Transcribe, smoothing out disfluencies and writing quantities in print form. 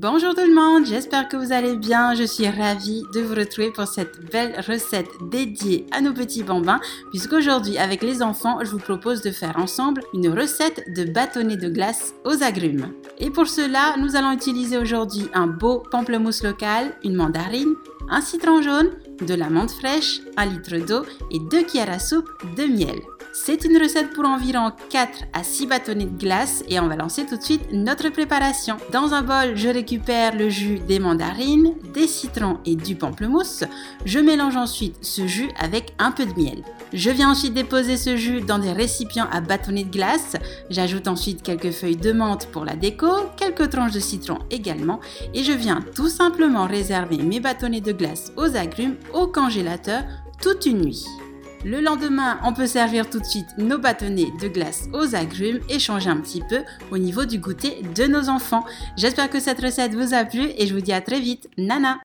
Bonjour tout le monde, j'espère que vous allez bien. Je suis ravie de vous retrouver pour cette belle recette dédiée à nos petits bambins, puisqu'aujourd'hui avec les enfants, je vous propose de faire ensemble une recette de bâtonnets de glace aux agrumes. Et pour cela, nous allons utiliser aujourd'hui un beau pamplemousse local, une mandarine, un citron jaune, de la menthe fraîche, 1 litre d'eau et 2 cuillères à soupe de miel. C'est une recette pour environ 4 à 6 bâtonnets de glace et on va lancer tout de suite notre préparation. Dans un bol, je récupère le jus des mandarines, des citrons et du pamplemousse. Je mélange ensuite ce jus avec un peu de miel. Je viens ensuite déposer ce jus dans des récipients à bâtonnets de glace. J'ajoute ensuite quelques feuilles de menthe pour la déco, quelques tranches de citron également et je viens tout simplement réserver mes bâtonnets de glace aux agrumes au congélateur toute une nuit. Le lendemain, on peut servir tout de suite nos bâtonnets de glace aux agrumes et changer un petit peu au niveau du goûter de nos enfants. J'espère que cette recette vous a plu et je vous dis à très vite. Nana!